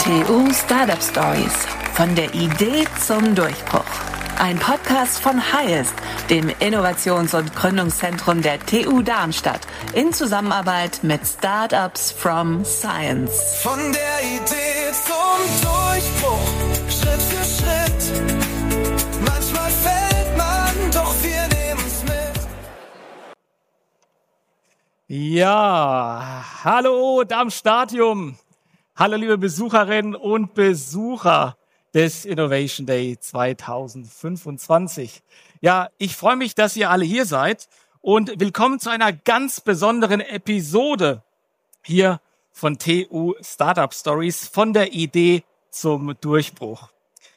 TU Startup Stories. Von der Idee zum Durchbruch. Ein Podcast von Highest, dem Innovations- und Gründungszentrum der TU Darmstadt, in Zusammenarbeit mit Startups from Science. Von der Idee zum Durchbruch, Schritt für Schritt. Manchmal fällt man, doch wir nehmen's mit. Ja, hallo Darmstadium. Hallo liebe Besucherinnen und Besucher des Innovation Day 2025. Ja, ich freue mich, dass ihr alle hier seid und willkommen zu einer ganz besonderen Episode hier von TU Startup Stories, von der Idee zum Durchbruch.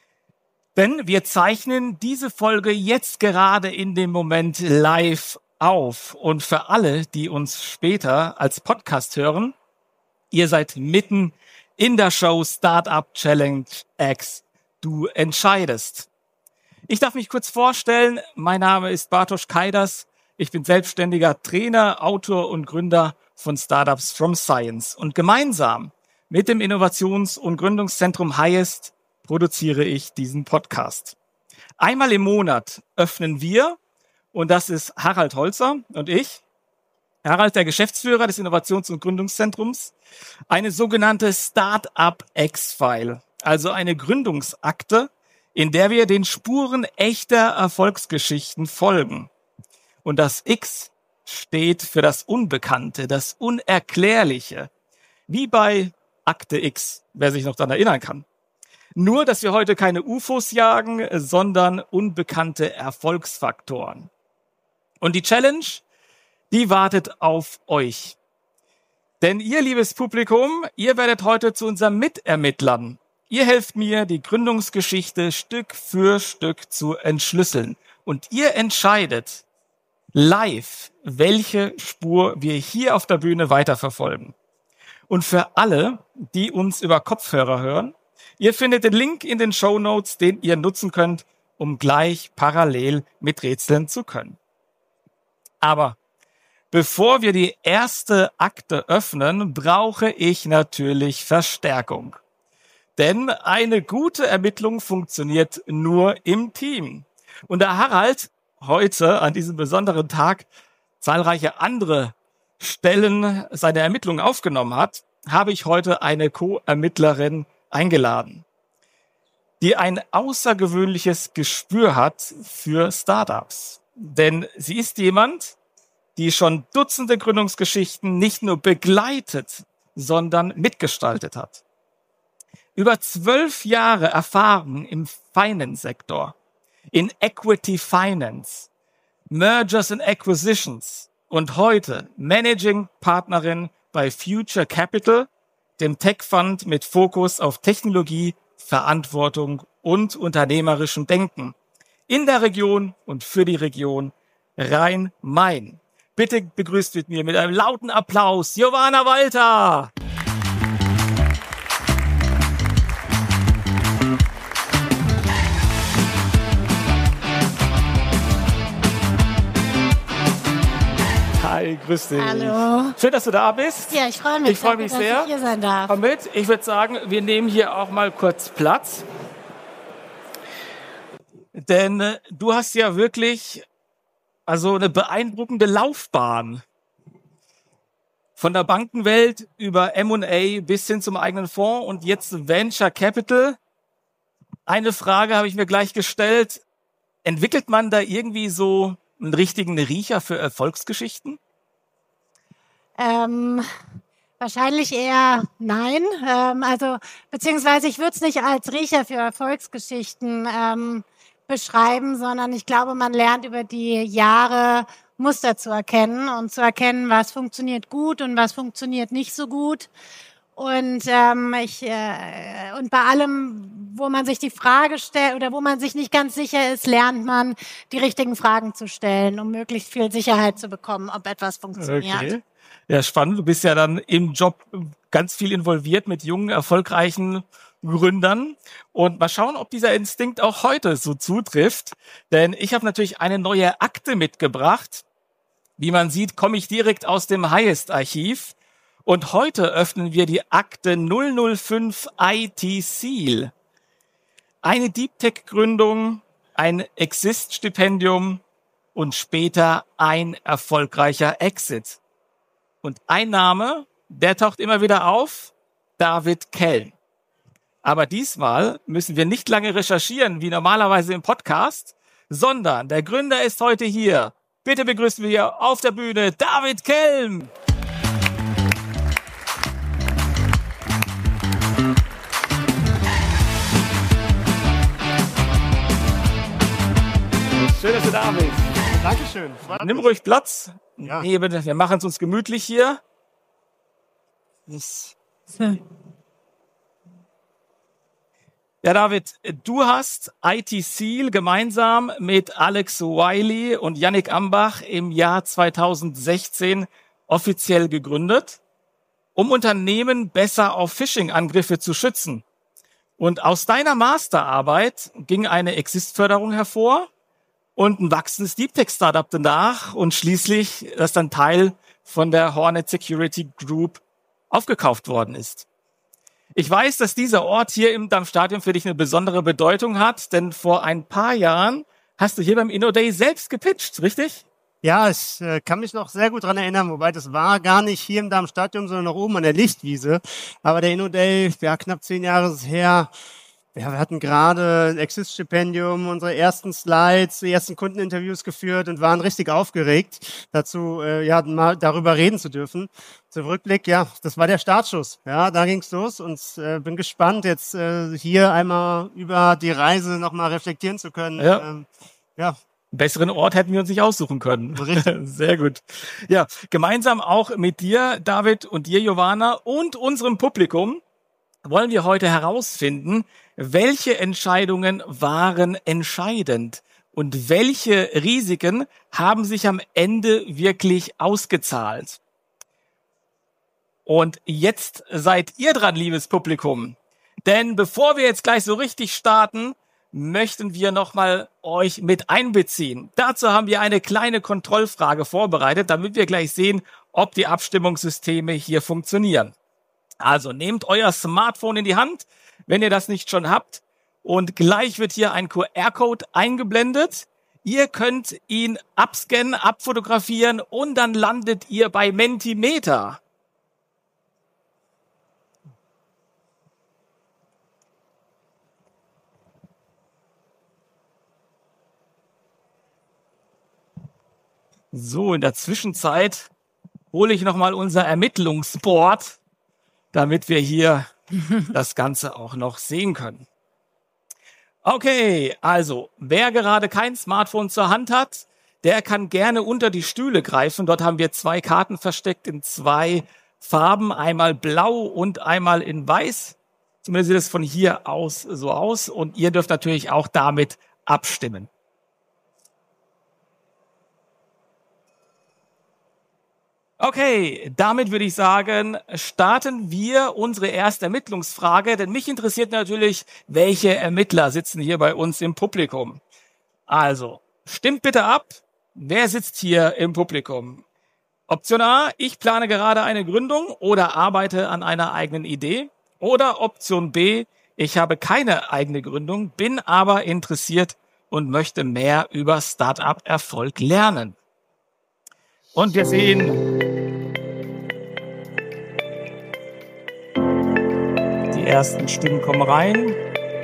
Denn wir zeichnen diese Folge jetzt gerade in dem Moment live auf. Und für alle, die uns später als Podcast hören, ihr seid mitten in der Show Startup Challenge X. Du entscheidest. Ich darf mich kurz vorstellen. Mein Name ist Bartosz Kaidas. Ich bin selbstständiger Trainer, Autor und Gründer von Startups from Science. Und gemeinsam mit dem Innovations- und Gründungszentrum Highest produziere ich diesen Podcast. Einmal im Monat öffnen wir, und das ist Harald Holzer und ich, Harald, der Geschäftsführer des Innovations- und Gründungszentrums, eine sogenannte Startup X-File, also eine Gründungsakte, in der wir den Spuren echter Erfolgsgeschichten folgen. Und das X steht für das Unbekannte, das Unerklärliche, wie bei Akte X, wer sich noch daran erinnern kann. Nur, dass wir heute keine UFOs jagen, sondern unbekannte Erfolgsfaktoren. Und die Challenge, die wartet auf euch. Denn ihr, liebes Publikum, ihr werdet heute zu unseren Mitermittlern. Ihr helft mir, die Gründungsgeschichte Stück für Stück zu entschlüsseln. Und ihr entscheidet live, welche Spur wir hier auf der Bühne weiterverfolgen. Und für alle, die uns über Kopfhörer hören, ihr findet den Link in den Shownotes, den ihr nutzen könnt, um gleich parallel miträtseln zu können. Aber bevor wir die erste Akte öffnen, brauche ich natürlich Verstärkung. Denn eine gute Ermittlung funktioniert nur im Team. Und da Harald heute an diesem besonderen Tag zahlreiche andere Stellen seine Ermittlungen aufgenommen hat, habe ich heute eine Co-Ermittlerin eingeladen, die ein außergewöhnliches Gespür hat für Startups. Denn sie ist jemand, die schon Dutzende Gründungsgeschichten nicht nur begleitet, sondern mitgestaltet hat. Über 12 Jahre Erfahrung im Finance-Sektor, in Equity Finance, Mergers and Acquisitions und heute Managing Partnerin bei Future Capital, dem Tech-Fund mit Fokus auf Technologie, Verantwortung und unternehmerischem Denken in der Region und für die Region Rhein-Main. Bitte begrüßt mit mir mit einem lauten Applaus Giovanna Walter. Hi, grüß dich. Hallo. Schön, dass du da bist. Ja, ich freue mich. Ich freue mich sehr. Dass ich hier sein darf. Komm mit. Ich würde sagen, wir nehmen hier auch mal kurz Platz. Denn du hast ja wirklich eine beeindruckende Laufbahn. Von der Bankenwelt über M&A bis hin zum eigenen Fonds und jetzt Venture Capital. Eine Frage habe ich mir gleich gestellt. Entwickelt man da irgendwie so einen richtigen Riecher für Erfolgsgeschichten? Wahrscheinlich eher nein. Beziehungsweise ich würde es nicht als Riecher für Erfolgsgeschichten beschreiben, sondern ich glaube, man lernt über die Jahre Muster zu erkennen und zu erkennen, was funktioniert gut und was funktioniert nicht so gut. Und und bei allem, wo man sich die Frage stellt oder wo man sich nicht ganz sicher ist, lernt man, die richtigen Fragen zu stellen, um möglichst viel Sicherheit zu bekommen, ob etwas funktioniert. Okay. Ja, spannend. Du bist ja dann im Job ganz viel involviert mit jungen, erfolgreichen Gründern. Und mal schauen, ob dieser Instinkt auch heute so zutrifft. Denn ich habe natürlich eine neue Akte mitgebracht. Wie man sieht, komme ich direkt aus dem Highest-Archiv. Und heute öffnen wir die Akte 005 IT Seal. Eine Deep Tech Gründung, ein Exist-Stipendium und später ein erfolgreicher Exit. Und ein Name, der taucht immer wieder auf, David Kelm. Aber diesmal müssen wir nicht lange recherchieren, wie normalerweise im Podcast, sondern der Gründer ist heute hier. Bitte begrüßen wir hier auf der Bühne David Kelm. Schön, dass du da bist. Dankeschön. Nimm ruhig Platz. Ja. Nee, bitte, wir machen es uns gemütlich hier. Ja, David, du hast IT Seal gemeinsam mit Alex Wiley und Yannick Ambach im Jahr 2016 offiziell gegründet, um Unternehmen besser auf Phishing-Angriffe zu schützen. Und aus deiner Masterarbeit ging eine Exist-Förderung hervor und ein wachsendes Deep Tech Startup danach und schließlich, das dann Teil von der Hornet Security Group aufgekauft worden ist. Ich weiß, dass dieser Ort hier im Damm-Stadion für dich eine besondere Bedeutung hat, denn vor ein paar Jahren hast du hier beim InnoDay selbst gepitcht, richtig? Ja, ich kann mich noch sehr gut dran erinnern, wobei das war gar nicht hier im Darmstadion, sondern noch oben an der Lichtwiese. Aber der InnoDay, ja, knapp 10 Jahre her. Ja, wir hatten gerade ein Exist-Stipendium, unsere ersten Slides, die ersten Kundeninterviews geführt und waren richtig aufgeregt, dazu mal darüber reden zu dürfen. Zum Rückblick, ja, das war der Startschuss. Ja, da ging's los und bin gespannt, jetzt hier einmal über die Reise nochmal reflektieren zu können. Ja. Einen besseren Ort hätten wir uns nicht aussuchen können. Richtig. Sehr gut. Ja, gemeinsam auch mit dir, David, und dir, Giovanna, und unserem Publikum wollen wir heute herausfinden, welche Entscheidungen waren entscheidend und welche Risiken haben sich am Ende wirklich ausgezahlt. Und jetzt seid ihr dran, liebes Publikum. Denn bevor wir jetzt gleich so richtig starten, möchten wir nochmal euch mit einbeziehen. Dazu haben wir eine kleine Kontrollfrage vorbereitet, damit wir gleich sehen, ob die Abstimmungssysteme hier funktionieren. Also nehmt euer Smartphone in die Hand, wenn ihr das nicht schon habt. Und gleich wird hier ein QR-Code eingeblendet. Ihr könnt ihn abscannen, abfotografieren und dann landet ihr bei Mentimeter. So, in der Zwischenzeit hole ich nochmal unser Ermittlungsboard, damit wir hier das Ganze auch noch sehen können. Okay, also wer gerade kein Smartphone zur Hand hat, der kann gerne unter die Stühle greifen. Dort haben wir 2 Karten versteckt in 2 Farben, einmal blau und einmal in weiß. Zumindest sieht es von hier aus so aus und ihr dürft natürlich auch damit abstimmen. Okay, damit würde ich sagen, starten wir unsere erste Ermittlungsfrage, denn mich interessiert natürlich, welche Ermittler sitzen hier bei uns im Publikum. Also, stimmt bitte ab, wer sitzt hier im Publikum? Option A, ich plane gerade eine Gründung oder arbeite an einer eigenen Idee. Oder Option B, ich habe keine eigene Gründung, bin aber interessiert und möchte mehr über Startup-Erfolg lernen. Und wir sehen die ersten Stimmen kommen rein.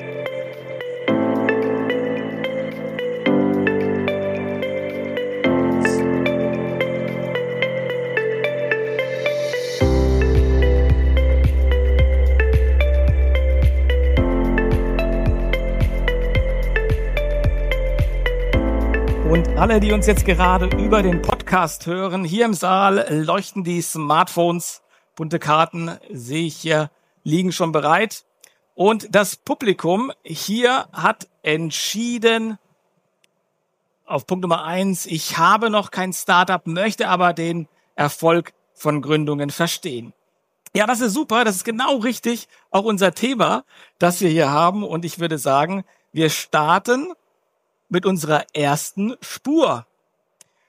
Und alle, die uns jetzt gerade über den Podcast hören, hier im Saal leuchten die Smartphones. Bunte Karten sehe ich hier, liegen schon bereit. Und das Publikum hier hat entschieden, auf Punkt Nummer 1, ich habe noch kein Startup, möchte aber den Erfolg von Gründungen verstehen. Ja, das ist super, das ist genau richtig, auch unser Thema, das wir hier haben. Und ich würde sagen, wir starten mit unserer ersten Spur.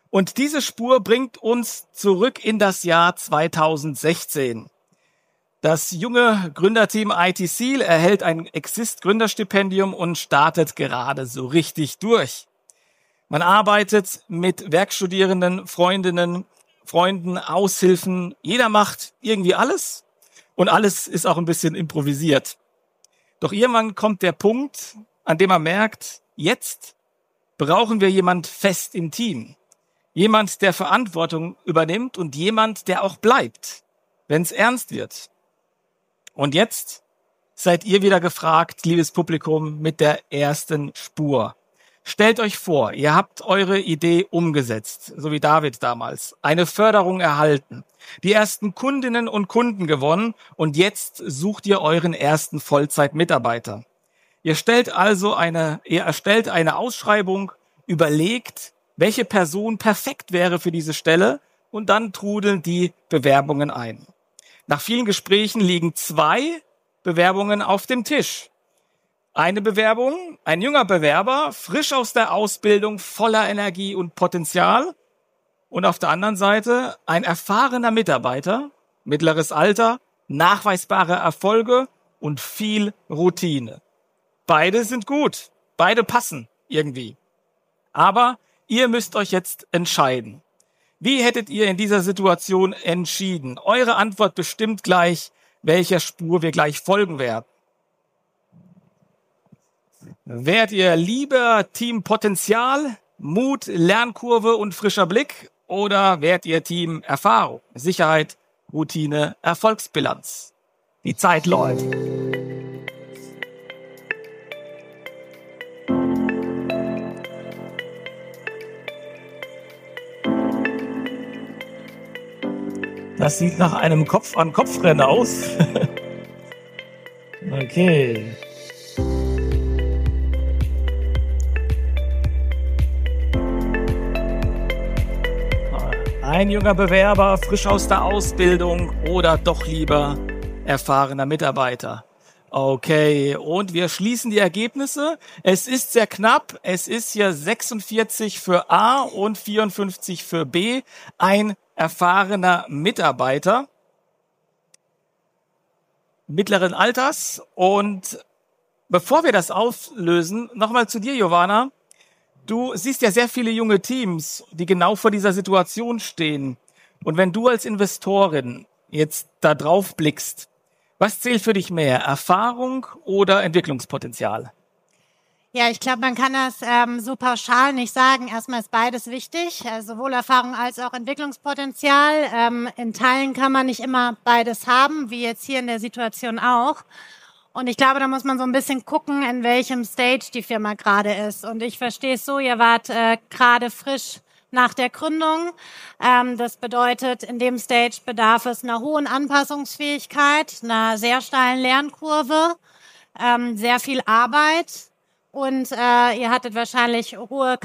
Und diese Spur bringt uns zurück in das Jahr 2016. Das junge Gründerteam IT Seal erhält ein Exist-Gründerstipendium und startet gerade so richtig durch. Man arbeitet mit Werkstudierenden, Freundinnen, Freunden, Aushilfen. Jeder macht irgendwie alles und alles ist auch ein bisschen improvisiert. Doch irgendwann kommt der Punkt, an dem man merkt, jetzt brauchen wir jemand fest im Team. Jemand, der Verantwortung übernimmt und jemand, der auch bleibt, wenn es ernst wird. Und jetzt seid ihr wieder gefragt, liebes Publikum, mit der ersten Spur. Stellt euch vor, ihr habt eure Idee umgesetzt, so wie David damals, eine Förderung erhalten, die ersten Kundinnen und Kunden gewonnen und jetzt sucht ihr euren ersten Vollzeitmitarbeiter. Ihr erstellt eine Ausschreibung, überlegt, welche Person perfekt wäre für diese Stelle und dann trudeln die Bewerbungen ein. Nach vielen Gesprächen liegen 2 Bewerbungen auf dem Tisch. Eine Bewerbung, ein junger Bewerber, frisch aus der Ausbildung, voller Energie und Potenzial. Und auf der anderen Seite ein erfahrener Mitarbeiter, mittleres Alter, nachweisbare Erfolge und viel Routine. Beide sind gut, beide passen irgendwie. Aber ihr müsst euch jetzt entscheiden. Wie hättet ihr in dieser Situation entschieden? Eure Antwort bestimmt gleich, welcher Spur wir gleich folgen werden. Wärt ihr lieber Team Potenzial, Mut, Lernkurve und frischer Blick oder wärt ihr Team Erfahrung, Sicherheit, Routine, Erfolgsbilanz? Die Zeit läuft. Das sieht nach einem Kopf-an-Kopf-Rennen aus. Okay. Ein junger Bewerber, frisch aus der Ausbildung oder doch lieber erfahrener Mitarbeiter. Okay, und wir schließen die Ergebnisse. Es ist sehr knapp. Es ist hier 46 für A und 54 für B. Ein erfahrener Mitarbeiter mittleren Alters. Und bevor wir das auflösen, nochmal zu dir, Giovanna. Du siehst ja sehr viele junge Teams, die genau vor dieser Situation stehen. Und wenn du als Investorin jetzt da drauf blickst, was zählt für dich mehr, Erfahrung oder Entwicklungspotenzial? Ja, ich glaube, man kann das so pauschal nicht sagen. Erstmal ist beides wichtig, sowohl Erfahrung als auch Entwicklungspotenzial. In Teilen kann man nicht immer beides haben, wie jetzt hier in der Situation auch. Und ich glaube, da muss man so ein bisschen gucken, in welchem Stage die Firma gerade ist. Und ich verstehe es so, ihr wart gerade frisch nach der Gründung. Das bedeutet, in dem Stage bedarf es einer hohen Anpassungsfähigkeit, einer sehr steilen Lernkurve, sehr viel Arbeit. Und ihr hattet wahrscheinlich hohe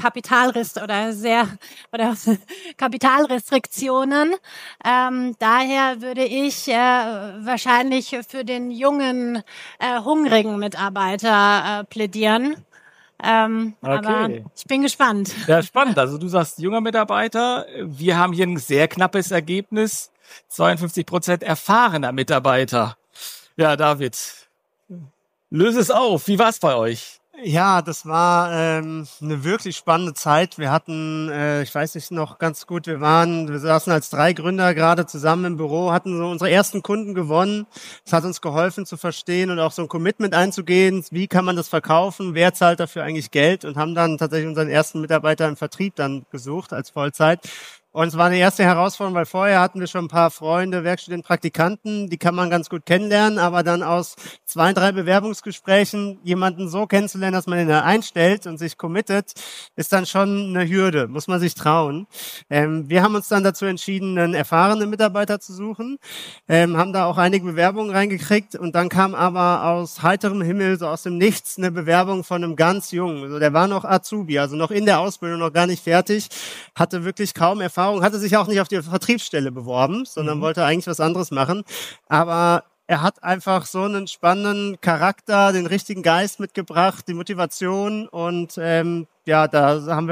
Kapitalrestriktionen. Daher würde ich wahrscheinlich für den jungen, hungrigen Mitarbeiter plädieren. Okay. Aber ich bin gespannt. Ja, spannend. Also du sagst junger Mitarbeiter. Wir haben hier ein sehr knappes Ergebnis. 52% erfahrener Mitarbeiter. Ja, David, löse es auf. Wie war es bei euch? Ja, das war eine wirklich spannende Zeit. Wir hatten, ich weiß nicht noch ganz gut, wir saßen als 3 Gründer gerade zusammen im Büro, hatten so unsere ersten Kunden gewonnen. Das hat uns geholfen zu verstehen und auch so ein Commitment einzugehen. Wie kann man das verkaufen? Wer zahlt dafür eigentlich Geld? Und haben dann tatsächlich unseren ersten Mitarbeiter im Vertrieb dann gesucht als Vollzeit. Und es war eine erste Herausforderung, weil vorher hatten wir schon ein paar Freunde, Werkstudenten, Praktikanten, die kann man ganz gut kennenlernen, aber dann aus 2, 3 Bewerbungsgesprächen jemanden so kennenzulernen, dass man ihn einstellt und sich committet, ist dann schon eine Hürde, muss man sich trauen. Wir haben uns dann dazu entschieden, einen erfahrenen Mitarbeiter zu suchen, haben da auch einige Bewerbungen reingekriegt und dann kam aber aus heiterem Himmel, so aus dem Nichts, eine Bewerbung von einem ganz Jungen. Also der war noch Azubi, also noch in der Ausbildung, noch gar nicht fertig, hatte wirklich kaum Erfahrung, hatte sich auch nicht auf die Vertriebsstelle beworben, sondern wollte eigentlich was anderes machen. Aber er hat einfach so einen spannenden Charakter, den richtigen Geist mitgebracht, die Motivation und ja, da haben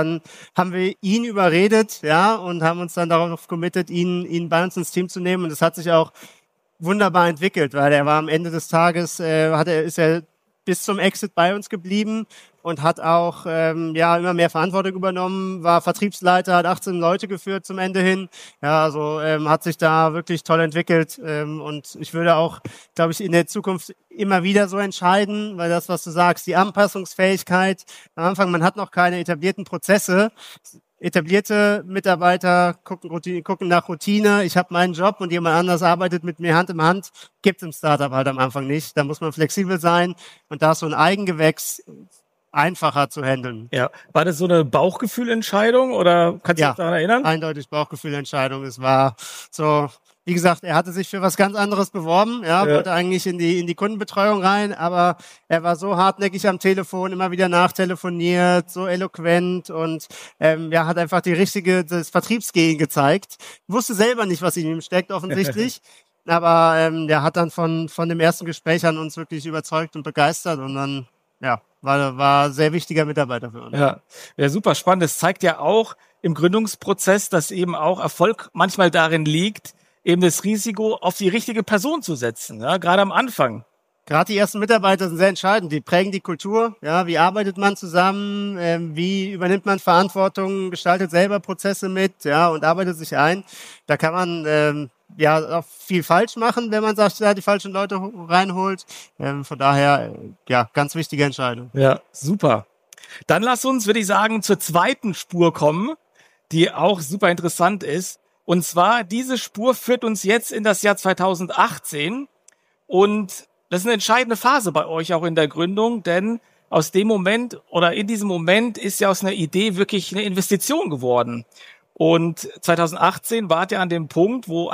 wir ihn überredet, ja, und haben uns dann darauf committed, ihn bei uns ins Team zu nehmen. Und es hat sich auch wunderbar entwickelt, weil er war am Ende des Tages, ist er bis zum Exit bei uns geblieben und hat auch immer mehr Verantwortung übernommen, war Vertriebsleiter, hat 18 Leute geführt zum Ende hin. Ja, also hat sich da wirklich toll entwickelt und ich würde auch, glaube ich, in der Zukunft immer wieder so entscheiden, weil das, was du sagst, die Anpassungsfähigkeit, am Anfang, man hat noch keine etablierten Prozesse. Etablierte Mitarbeiter gucken nach Routine. Ich habe meinen Job und jemand anders arbeitet mit mir Hand in Hand. Gibt es im Startup halt am Anfang nicht. Da muss man flexibel sein und da ist so ein Eigengewächs einfacher zu handeln. Ja, war das so eine Bauchgefühlentscheidung oder kannst du dich daran erinnern? Eindeutig Bauchgefühlentscheidung. Es war so, wie gesagt, er hatte sich für was ganz anderes beworben, wollte eigentlich in die Kundenbetreuung rein, aber er war so hartnäckig am Telefon, immer wieder nachtelefoniert, so eloquent und hat einfach das Vertriebsgehen gezeigt. Wusste selber nicht, was in ihm steckt, offensichtlich. Aber der hat dann von dem ersten Gespräch an uns wirklich überzeugt und begeistert und dann war sehr wichtiger Mitarbeiter für uns. Ja, super spannend. Das zeigt ja auch im Gründungsprozess, dass eben auch Erfolg manchmal darin liegt, eben das Risiko auf die richtige Person zu setzen, ja, gerade am Anfang. Gerade die ersten Mitarbeiter sind sehr entscheidend. Die prägen die Kultur. Ja, wie arbeitet man zusammen? Wie übernimmt man Verantwortung? Gestaltet selber Prozesse mit? Ja, und arbeitet sich ein. Da kann man auch viel falsch machen, wenn man sagt, die falschen Leute reinholt. Von daher, ganz wichtige Entscheidung. Ja, super. Dann lass uns, würde ich sagen, zur zweiten Spur kommen, die auch super interessant ist. Und zwar, diese Spur führt uns jetzt in das Jahr 2018 und das ist eine entscheidende Phase bei euch auch in der Gründung, denn aus dem Moment oder in diesem Moment ist ja aus einer Idee wirklich eine Investition geworden. Und 2018 wart ihr an dem Punkt, wo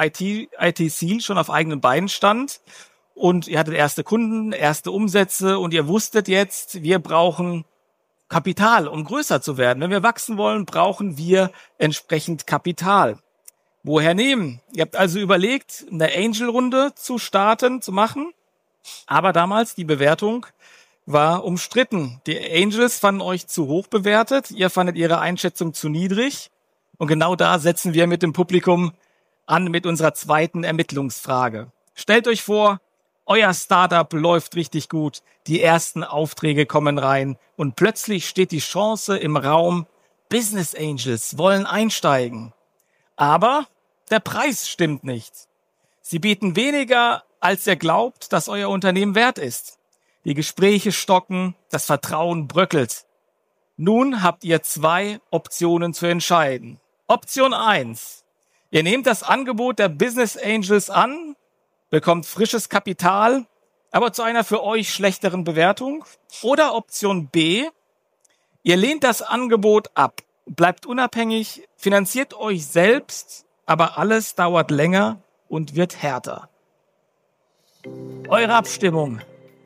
IT Seal schon auf eigenen Beinen stand und ihr hattet erste Kunden, erste Umsätze und ihr wusstet jetzt, wir brauchen Kapital, um größer zu werden. Wenn wir wachsen wollen, brauchen wir entsprechend Kapital. Woher nehmen? Ihr habt also überlegt, eine Angel-Runde zu machen, aber damals die Bewertung war umstritten. Die Angels fanden euch zu hoch bewertet, ihr fandet ihre Einschätzung zu niedrig und genau da setzen wir mit dem Publikum an mit unserer zweiten Ermittlungsfrage. Stellt euch vor, euer Startup läuft richtig gut, die ersten Aufträge kommen rein und plötzlich steht die Chance im Raum, Business Angels wollen einsteigen. Aber der Preis stimmt nicht. Sie bieten weniger, als ihr glaubt, dass euer Unternehmen wert ist. Die Gespräche stocken, das Vertrauen bröckelt. Nun habt ihr 2 Optionen zu entscheiden. Option 1. Ihr nehmt das Angebot der Business Angels an, bekommt frisches Kapital, aber zu einer für euch schlechteren Bewertung. Oder Option B. Ihr lehnt das Angebot ab, bleibt unabhängig, finanziert euch selbst, aber alles dauert länger und wird härter. Eure Abstimmung.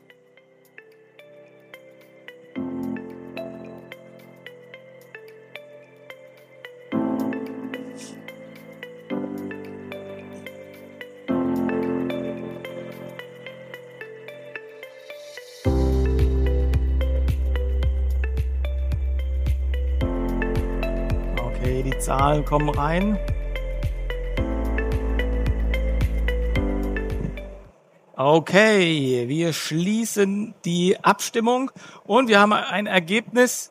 Okay, die Zahlen kommen rein. Okay, wir schließen die Abstimmung und wir haben ein Ergebnis.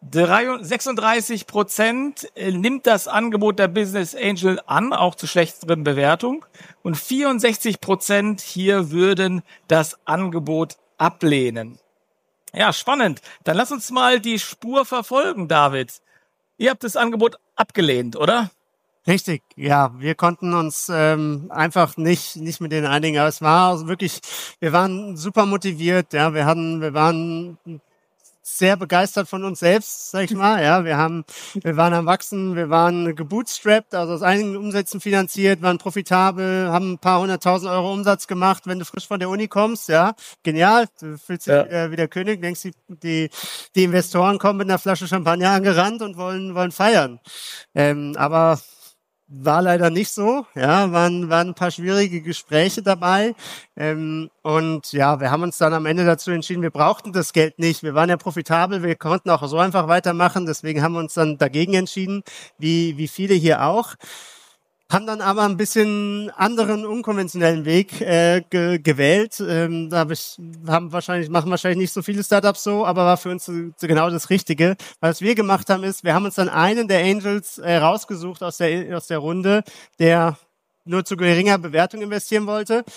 36% nimmt das Angebot der Business Angel an, auch zu schlechteren Bewertung. Und 64% hier würden das Angebot ablehnen. Ja, spannend. Dann lass uns mal die Spur verfolgen, David. Ihr habt das Angebot abgelehnt, oder? Richtig, ja, wir konnten uns einfach nicht mit denen einigen. Aber es war wirklich, wir waren super motiviert, ja, wir waren sehr begeistert von uns selbst, sag ich mal, ja, wir waren am Wachsen, wir waren gebootstrapped, also aus einigen Umsätzen finanziert, waren profitabel, haben ein paar 100.000 Euro Umsatz gemacht, wenn du frisch von der Uni kommst, ja, genial, du fühlst dich wie der König, denkst die Investoren kommen mit einer Flasche Champagner angerannt und wollen feiern, aber war leider nicht so. Ja, waren ein paar schwierige Gespräche dabei. Und ja, wir haben uns dann am Ende dazu entschieden, wir brauchten das Geld nicht. Wir waren ja profitabel, wir konnten auch so einfach weitermachen. Deswegen haben wir uns dann dagegen entschieden, wie viele hier auch. Haben dann aber ein bisschen anderen, unkonventionellen Weg gewählt. Machen wahrscheinlich nicht so viele Startups so, aber war für uns genau das Richtige. Was wir gemacht haben, ist, wir haben uns dann einen der Angels rausgesucht aus der Runde, der nur zu geringer Bewertung investieren wollte.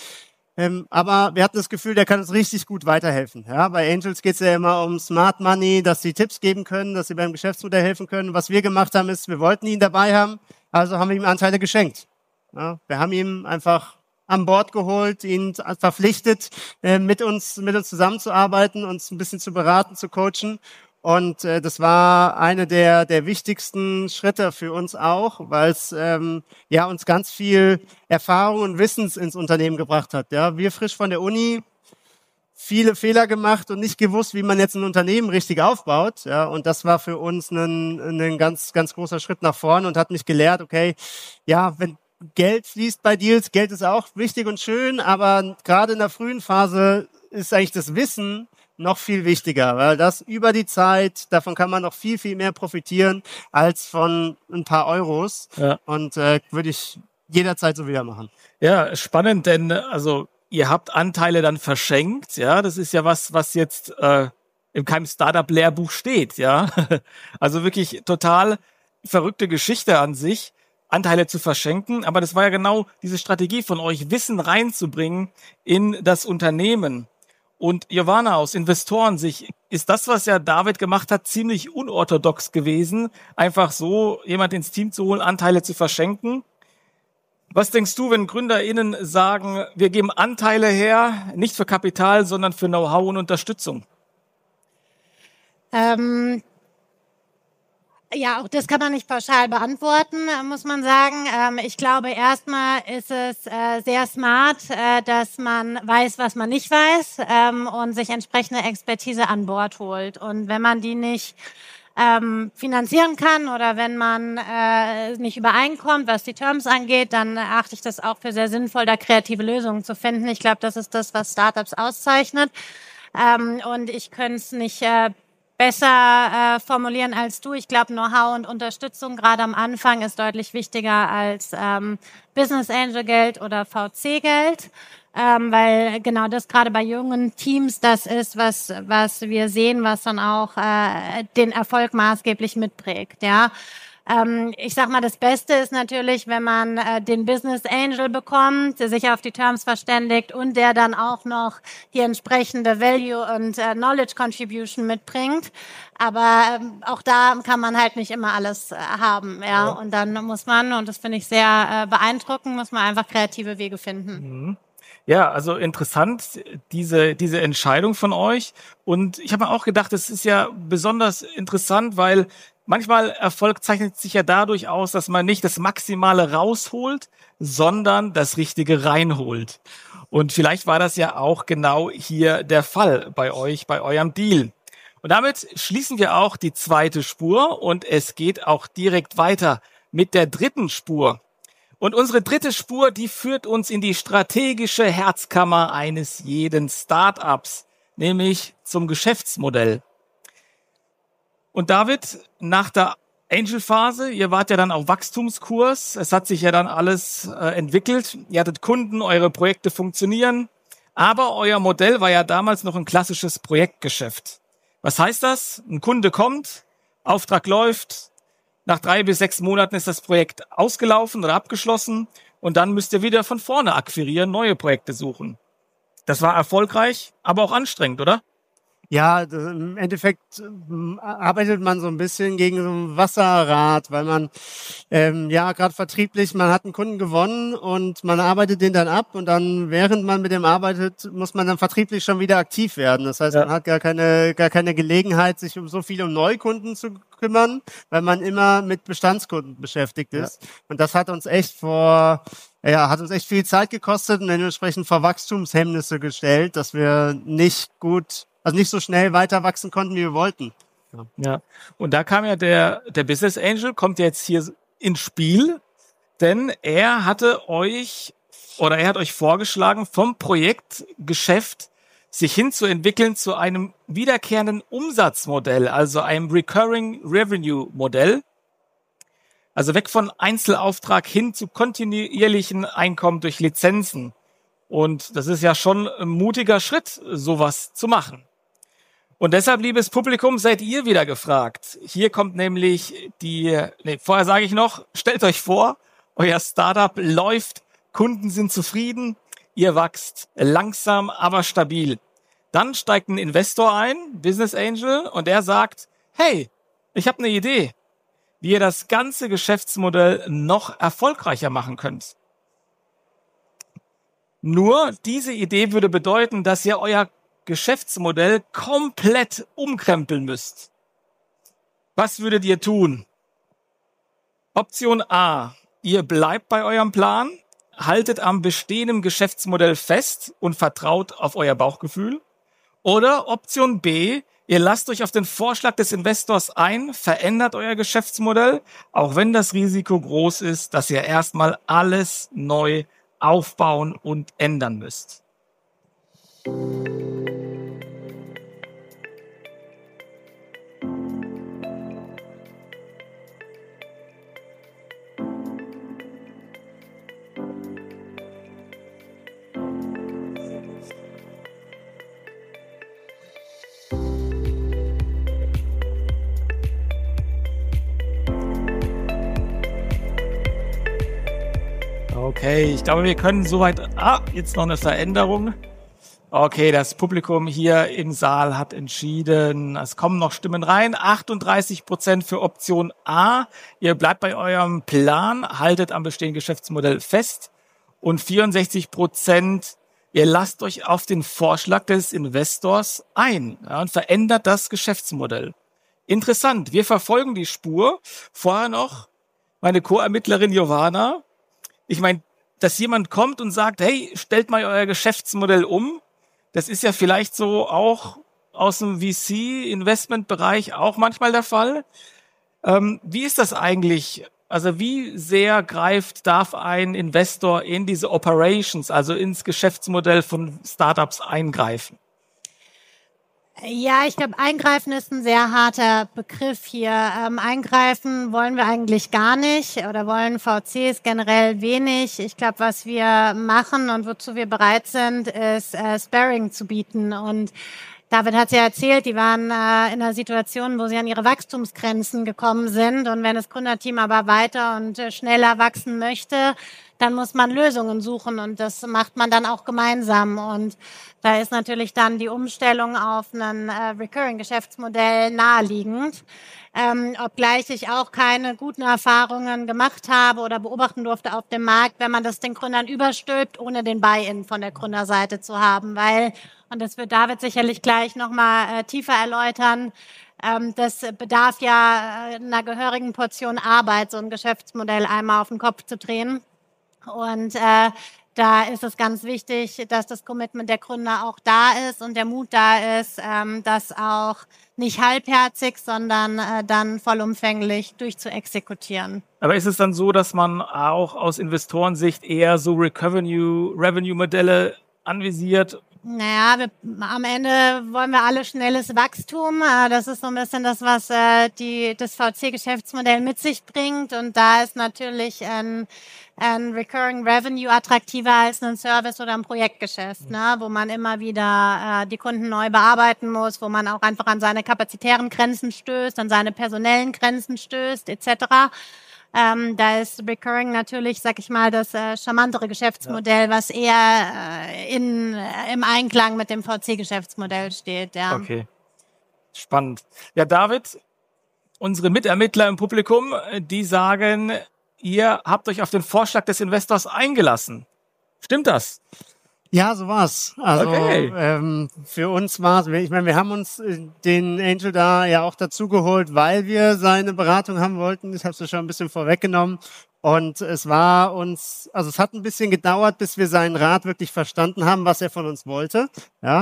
Aber wir hatten das Gefühl, der kann uns richtig gut weiterhelfen. Ja, bei Angels geht es ja immer um Smart Money, dass sie Tipps geben können, dass sie beim Geschäftsmodell helfen können. Was wir gemacht haben, ist, wir wollten ihn dabei haben, also haben wir ihm Anteile geschenkt. Ja, wir haben ihn einfach an Bord geholt, ihn verpflichtet, mit uns zusammenzuarbeiten, uns ein bisschen zu beraten, zu coachen. Und das war eine der wichtigsten Schritte für uns auch, weil es uns ganz viel Erfahrung und Wissens ins Unternehmen gebracht hat. Ja, wir frisch von der Uni, viele Fehler gemacht und nicht gewusst, wie man jetzt ein Unternehmen richtig aufbaut. Ja, und das war für uns ein ganz, ganz großer Schritt nach vorne und hat mich gelehrt, okay, ja, wenn Geld fließt bei Deals, Geld ist auch wichtig und schön, aber gerade in der frühen Phase ist eigentlich das Wissen noch viel wichtiger, weil das über die Zeit, davon kann man noch viel, viel mehr profitieren als von ein paar Euros. Ja. Und würde ich jederzeit so wieder machen. Ja, spannend, denn also ihr habt Anteile dann verschenkt, ja, das ist ja was jetzt in keinem Startup-Lehrbuch steht, ja. Also wirklich total verrückte Geschichte an sich, Anteile zu verschenken, aber das war ja genau diese Strategie von euch, Wissen reinzubringen in das Unternehmen. Und Giovanna, aus Investorensicht, ist das, was ja David gemacht hat, ziemlich unorthodox gewesen, einfach so jemand ins Team zu holen, Anteile zu verschenken. Was denkst du, wenn GründerInnen sagen, wir geben Anteile her, nicht für Kapital, sondern für Know-how und Unterstützung? Ja, auch das kann man nicht pauschal beantworten, muss man sagen. Ich glaube, erstmal ist es sehr smart, dass man weiß, was man nicht weiß und sich entsprechende Expertise an Bord holt. Und wenn man die nicht finanzieren kann oder wenn man nicht übereinkommt, was die Terms angeht, dann erachte ich das auch für sehr sinnvoll, da kreative Lösungen zu finden. Ich glaube, das ist das, was Startups auszeichnet. Und ich könnte es nicht besser formulieren als du. Ich glaube, Know-how und Unterstützung gerade am Anfang ist deutlich wichtiger als Business Angel Geld oder VC Geld, weil genau das gerade bei jungen Teams das ist, was wir sehen, was dann auch den Erfolg maßgeblich mitprägt. Ja. Ich sag mal, das Beste ist natürlich, wenn man den Business Angel bekommt, der sich auf die Terms verständigt und der dann auch noch die entsprechende Value und Knowledge Contribution mitbringt. Aber auch da kann man halt nicht immer alles haben. Ja. Und dann muss man, und das finde ich sehr beeindruckend, muss man einfach kreative Wege finden. Mhm. Ja, also interessant, diese Entscheidung von euch. Und ich habe mir auch gedacht, es ist ja besonders interessant, weil manchmal Erfolg zeichnet sich ja dadurch aus, dass man nicht das Maximale rausholt, sondern das Richtige reinholt. Und vielleicht war das ja auch genau hier der Fall bei euch, bei eurem Deal. Und damit schließen wir auch die zweite Spur und es geht auch direkt weiter mit der dritten Spur. Und unsere dritte Spur, die führt uns in die strategische Herzkammer eines jeden Startups, nämlich zum Geschäftsmodell. Und David, nach der Angel-Phase, ihr wart ja dann auf Wachstumskurs, es hat sich ja dann alles entwickelt, ihr hattet Kunden, eure Projekte funktionieren, aber euer Modell war ja damals noch ein klassisches Projektgeschäft. Was heißt das? Ein Kunde kommt, Auftrag läuft, nach 3 bis 6 Monaten ist das Projekt ausgelaufen oder abgeschlossen und dann müsst ihr wieder von vorne akquirieren, neue Projekte suchen. Das war erfolgreich, aber auch anstrengend, oder? Ja, im Endeffekt arbeitet man so ein bisschen gegen so ein Wasserrad, weil man, gerade vertrieblich, man hat einen Kunden gewonnen und man arbeitet den dann ab und dann, während man mit dem arbeitet, muss man dann vertrieblich schon wieder aktiv werden. Das heißt, man hat gar keine Gelegenheit, sich um Neukunden zu kümmern, weil man immer mit Bestandskunden beschäftigt ist. Ja. Und das hat uns echt viel Zeit gekostet und dementsprechend vor Wachstumshemmnisse gestellt, dass wir nicht so schnell weiter wachsen konnten, wie wir wollten. Ja. Und da kam ja der Business Angel, kommt jetzt hier ins Spiel. denn er hat euch vorgeschlagen, vom Projektgeschäft sich hinzuentwickeln zu einem wiederkehrenden Umsatzmodell, also einem Recurring Revenue Modell. Also weg von Einzelauftrag hin zu kontinuierlichen Einkommen durch Lizenzen. Und das ist ja schon ein mutiger Schritt, sowas zu machen. Und deshalb, liebes Publikum, seid ihr wieder gefragt. Hier kommt nämlich vorher sage ich noch, stellt euch vor, euer Startup läuft, Kunden sind zufrieden, ihr wachst langsam, aber stabil. Dann steigt ein Investor ein, Business Angel, und der sagt, hey, ich habe eine Idee, wie ihr das ganze Geschäftsmodell noch erfolgreicher machen könnt. Nur diese Idee würde bedeuten, dass ihr euer Geschäftsmodell komplett umkrempeln müsst. Was würdet ihr tun? Option A, ihr bleibt bei eurem Plan, haltet am bestehenden Geschäftsmodell fest und vertraut auf euer Bauchgefühl. Oder Option B, ihr lasst euch auf den Vorschlag des Investors ein, verändert euer Geschäftsmodell, auch wenn das Risiko groß ist, dass ihr erstmal alles neu aufbauen und ändern müsst. Okay, ich glaube, wir können soweit... jetzt noch eine Veränderung. Okay, das Publikum hier im Saal hat entschieden, es kommen noch Stimmen rein. 38% für Option A. Ihr bleibt bei eurem Plan, haltet am bestehenden Geschäftsmodell fest. Und 64%, ihr lasst euch auf den Vorschlag des Investors ein, ja, und verändert das Geschäftsmodell. Interessant, wir verfolgen die Spur. Vorher noch meine Co-Ermittlerin Giovanna. Ich meine, dass jemand kommt und sagt, hey, stellt mal euer Geschäftsmodell um. Das ist ja vielleicht so auch aus dem VC-Investment-Bereich auch manchmal der Fall. Wie ist das eigentlich? Also wie sehr darf ein Investor in diese Operations, also ins Geschäftsmodell von Startups eingreifen? Ja, ich glaube, eingreifen ist ein sehr harter Begriff hier. Eingreifen wollen wir eigentlich gar nicht oder wollen VCs generell wenig. Ich glaube, was wir machen und wozu wir bereit sind, ist Sparring zu bieten. Und David hat ja erzählt, die waren in einer Situation, wo sie an ihre Wachstumsgrenzen gekommen sind. Und wenn das Gründerteam aber weiter und schneller wachsen möchte, dann muss man Lösungen suchen und das macht man dann auch gemeinsam. Und da ist natürlich dann die Umstellung auf ein Recurring-Geschäftsmodell naheliegend. Obgleich ich auch keine guten Erfahrungen gemacht habe oder beobachten durfte auf dem Markt, wenn man das den Gründern überstülpt, ohne den Buy-in von der Gründerseite zu haben. Weil, und das wird David sicherlich gleich nochmal tiefer erläutern, das bedarf ja einer gehörigen Portion Arbeit, so ein Geschäftsmodell einmal auf den Kopf zu drehen. Und da ist es ganz wichtig, dass das Commitment der Gründer auch da ist und der Mut da ist, das auch nicht halbherzig, sondern dann vollumfänglich durchzuexekutieren. Aber ist es dann so, dass man auch aus Investorensicht eher so Revenue-Modelle anvisiert? Naja, am Ende wollen wir alle schnelles Wachstum. Das ist so ein bisschen das, was das VC-Geschäftsmodell mit sich bringt. Und da ist natürlich ein Recurring Revenue attraktiver als ein Service oder ein Projektgeschäft, ne? Wo man immer wieder die Kunden neu bearbeiten muss, wo man auch einfach an seine kapazitären Grenzen stößt, an seine personellen Grenzen stößt, etc. Da ist Recurring natürlich, sag ich mal, das charmantere Geschäftsmodell, was eher im Einklang mit dem VC-Geschäftsmodell steht. Ja. Okay, spannend. Ja, David, unsere Mitermittler im Publikum, die sagen, ihr habt euch auf den Vorschlag des Investors eingelassen. Stimmt das? Ja, so war's. Also okay. Für uns war's. Ich meine, wir haben uns den Angel da ja auch dazu geholt, weil wir seine Beratung haben wollten. Ich habe es schon ein bisschen vorweggenommen. Und es hat ein bisschen gedauert, bis wir seinen Rat wirklich verstanden haben, was er von uns wollte. Ja,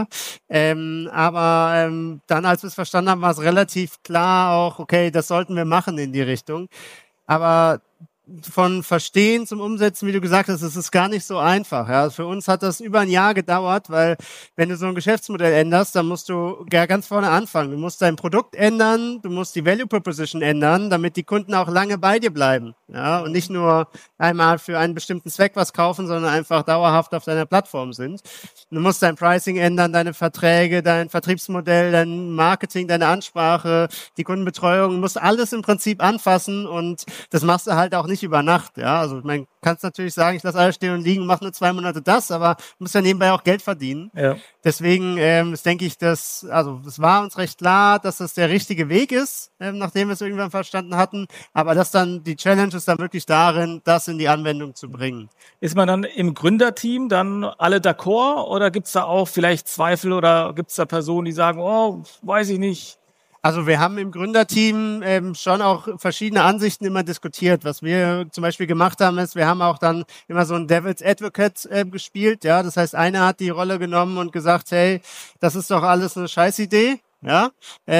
aber dann, als wir es verstanden haben, war es relativ klar auch, okay, das sollten wir machen in die Richtung. Aber von Verstehen zum Umsetzen, wie du gesagt hast, es ist gar nicht so einfach. Ja. Für uns hat das über ein Jahr gedauert, weil wenn du so ein Geschäftsmodell änderst, dann musst du ganz vorne anfangen. Du musst dein Produkt ändern, du musst die Value Proposition ändern, damit die Kunden auch lange bei dir bleiben. Ja, und nicht nur einmal für einen bestimmten Zweck was kaufen, sondern einfach dauerhaft auf deiner Plattform sind. Du musst dein Pricing ändern, deine Verträge, dein Vertriebsmodell, dein Marketing, deine Ansprache, die Kundenbetreuung, du musst alles im Prinzip anfassen und das machst du halt auch nicht über Nacht. Ja, also man kann natürlich sagen, ich lasse alles stehen und liegen, mache nur 2 Monate das, aber du musst ja nebenbei auch Geld verdienen. Ja. Deswegen denke ich, es war uns recht klar, dass das der richtige Weg ist, nachdem wir es irgendwann verstanden hatten, aber dass dann die Challenge ist dann wirklich darin, das in die Anwendung zu bringen. Ist man dann im Gründerteam dann alle d'accord oder gibt's da auch vielleicht Zweifel oder gibt's da Personen, die sagen, oh, weiß ich nicht? Also wir haben im Gründerteam schon auch verschiedene Ansichten immer diskutiert. Was wir zum Beispiel gemacht haben, ist, wir haben auch dann immer so ein Devil's Advocate gespielt. Ja, das heißt, einer hat die Rolle genommen und gesagt, hey, das ist doch alles eine Scheißidee. Ja,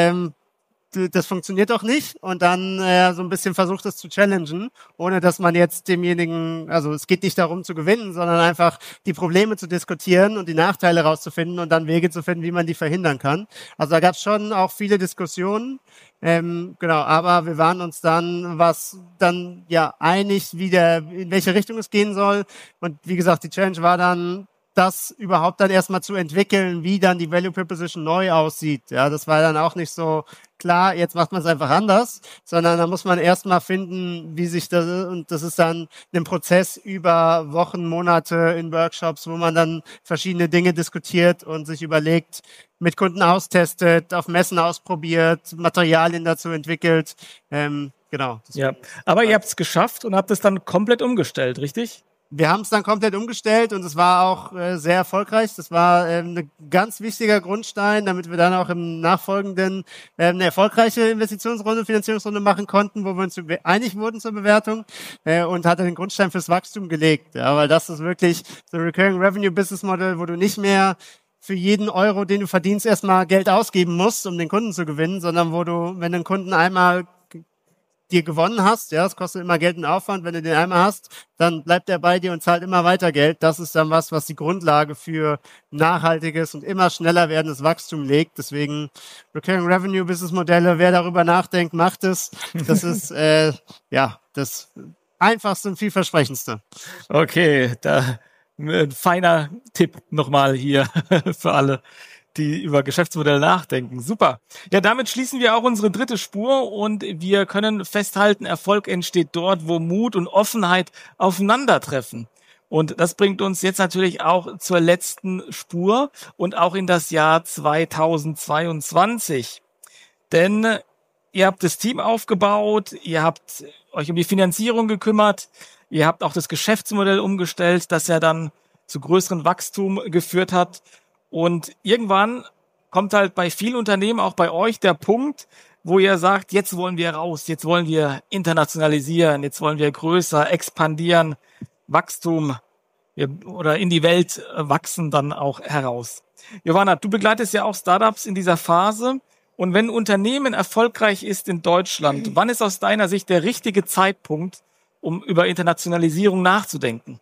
das funktioniert doch nicht und dann so ein bisschen versucht es zu challengen, ohne dass man jetzt demjenigen, also es geht nicht darum zu gewinnen, sondern einfach die Probleme zu diskutieren und die Nachteile rauszufinden und dann Wege zu finden, wie man die verhindern kann. Also da gab es schon auch viele Diskussionen, genau, aber wir waren uns dann einig, in welche Richtung es gehen soll und wie gesagt, die Challenge war dann, das überhaupt dann erstmal zu entwickeln, wie dann die Value Proposition neu aussieht. Ja, das war dann auch nicht so klar, jetzt macht man es einfach anders, sondern da muss man erstmal finden, wie sich das, und das ist dann ein Prozess über Wochen, Monate in Workshops, wo man dann verschiedene Dinge diskutiert und sich überlegt, mit Kunden austestet, auf Messen ausprobiert, Materialien dazu entwickelt. Genau. Ja, aber ihr habt es geschafft und habt es dann komplett umgestellt, richtig? Wir haben es dann komplett umgestellt und es war auch sehr erfolgreich. Das war ein ganz wichtiger Grundstein, damit wir dann auch im Nachfolgenden eine erfolgreiche Investitionsrunde, Finanzierungsrunde machen konnten, wo wir uns einig wurden zur Bewertung und hat den Grundstein fürs Wachstum gelegt. Ja, weil das ist wirklich so ein Recurring Revenue Business Model, wo du nicht mehr für jeden Euro, den du verdienst, erstmal Geld ausgeben musst, um den Kunden zu gewinnen, sondern wo du, wenn du einen Kunden einmal dir gewonnen hast, ja, es kostet immer Geld und Aufwand, wenn du den einmal hast, dann bleibt er bei dir und zahlt immer weiter Geld. Das ist dann was die Grundlage für nachhaltiges und immer schneller werdendes Wachstum legt. Deswegen Recurring Revenue Business Modelle, wer darüber nachdenkt, macht es. Das ist das einfachste und vielversprechendste. Okay, da ein feiner Tipp nochmal hier für alle, die über Geschäftsmodelle nachdenken. Super. Ja, damit schließen wir auch unsere dritte Spur und wir können festhalten, Erfolg entsteht dort, wo Mut und Offenheit aufeinandertreffen. Und das bringt uns jetzt natürlich auch zur letzten Spur und auch in das Jahr 2022. Denn ihr habt das Team aufgebaut, ihr habt euch um die Finanzierung gekümmert, ihr habt auch das Geschäftsmodell umgestellt, das ja dann zu größerem Wachstum geführt hat. Und irgendwann kommt halt bei vielen Unternehmen, auch bei euch, der Punkt, wo ihr sagt, jetzt wollen wir raus, jetzt wollen wir internationalisieren, jetzt wollen wir größer expandieren, Wachstum oder in die Welt wachsen dann auch heraus. Giovanna, du begleitest ja auch Startups in dieser Phase. Und wenn ein Unternehmen erfolgreich ist in Deutschland, wann ist aus deiner Sicht der richtige Zeitpunkt, um über Internationalisierung nachzudenken?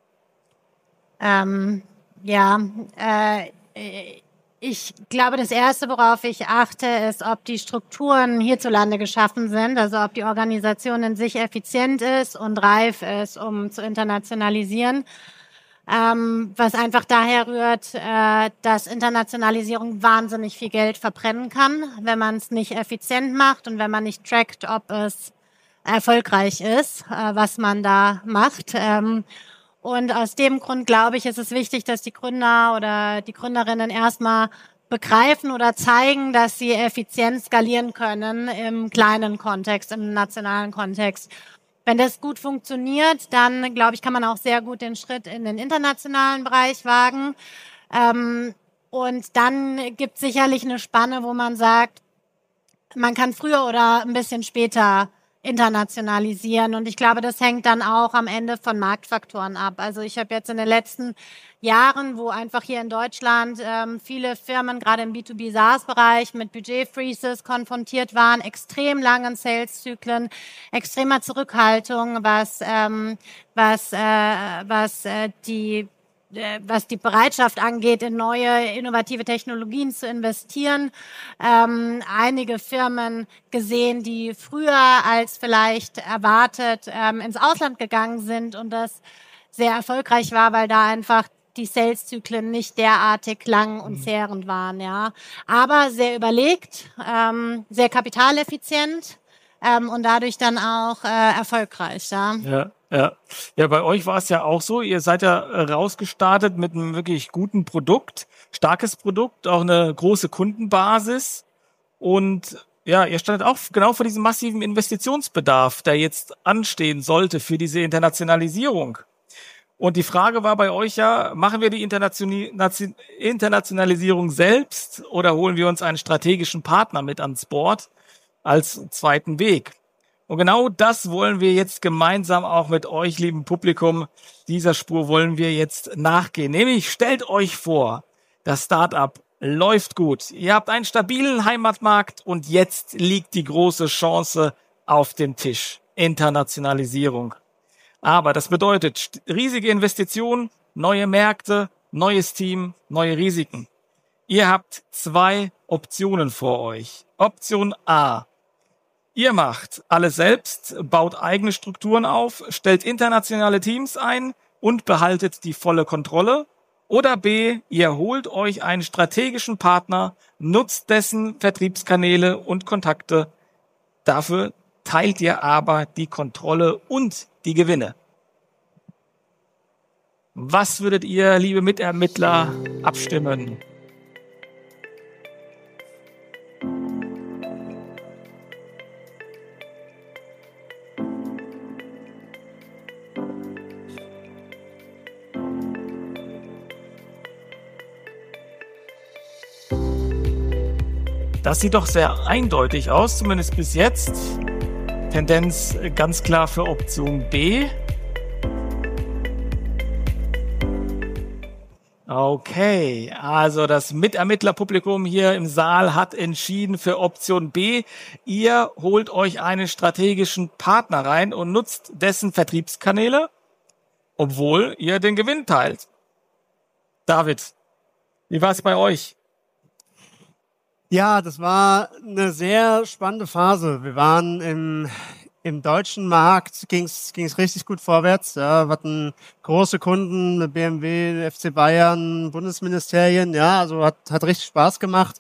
Ich glaube, das Erste, worauf ich achte, ist, ob die Strukturen hierzulande geschaffen sind, also ob die Organisation in sich effizient ist und reif ist, um zu internationalisieren. Was einfach daher rührt, dass Internationalisierung wahnsinnig viel Geld verbrennen kann, wenn man es nicht effizient macht und wenn man nicht trackt, ob es erfolgreich ist, was man da macht. Und aus dem Grund, glaube ich, ist es wichtig, dass die Gründer oder die Gründerinnen erstmal begreifen oder zeigen, dass sie effizient skalieren können im kleinen Kontext, im nationalen Kontext. Wenn das gut funktioniert, dann, glaube ich, kann man auch sehr gut den Schritt in den internationalen Bereich wagen. Und dann gibt es sicherlich eine Spanne, wo man sagt, man kann früher oder ein bisschen später internationalisieren. Und ich glaube, das hängt dann auch am Ende von Marktfaktoren ab. Also ich habe jetzt in den letzten Jahren, wo einfach hier in Deutschland viele Firmen gerade im B2B-SaaS-Bereich mit Budget-Freezes konfrontiert waren, extrem langen Sales-Zyklen, extremer Zurückhaltung, was die Bereitschaft angeht, in neue innovative Technologien zu investieren. Einige Firmen gesehen, die früher als vielleicht erwartet ins Ausland gegangen sind und das sehr erfolgreich war, weil da einfach die Sales-Zyklen nicht derartig lang und zehrend waren, ja. Aber sehr überlegt, sehr kapitaleffizient und dadurch dann auch erfolgreich, ja. Ja, bei euch war es ja auch so, ihr seid ja rausgestartet mit einem wirklich guten Produkt, starkes Produkt, auch eine große Kundenbasis und ja, ihr standet auch genau vor diesem massiven Investitionsbedarf, der jetzt anstehen sollte für diese Internationalisierung. Und die Frage war bei euch ja, machen wir die Internationalisierung selbst oder holen wir uns einen strategischen Partner mit ans Board als zweiten Weg? Und genau das wollen wir jetzt gemeinsam auch mit euch, lieben Publikum, dieser Spur wollen wir jetzt nachgehen. Nämlich stellt euch vor, das Startup läuft gut. Ihr habt einen stabilen Heimatmarkt und jetzt liegt die große Chance auf dem Tisch. Internationalisierung. Aber das bedeutet riesige Investitionen, neue Märkte, neues Team, neue Risiken. Ihr habt 2 Optionen vor euch. Option A. Ihr macht alles selbst, baut eigene Strukturen auf, stellt internationale Teams ein und behaltet die volle Kontrolle. Oder B, ihr holt euch einen strategischen Partner, nutzt dessen Vertriebskanäle und Kontakte. Dafür teilt ihr aber die Kontrolle und die Gewinne. Was würdet ihr, liebe Mitermittler, abstimmen? Das sieht doch sehr eindeutig aus, zumindest bis jetzt. Tendenz ganz klar für Option B. Okay, also das Mitermittlerpublikum hier im Saal hat entschieden für Option B. Ihr holt euch einen strategischen Partner rein und nutzt dessen Vertriebskanäle, obwohl ihr den Gewinn teilt. David, wie war es bei euch? Ja, das war eine sehr spannende Phase. Wir waren im deutschen Markt, ging's richtig gut vorwärts. Ja, wir hatten große Kunden mit BMW, FC Bayern, Bundesministerien. Ja, also hat richtig Spaß gemacht.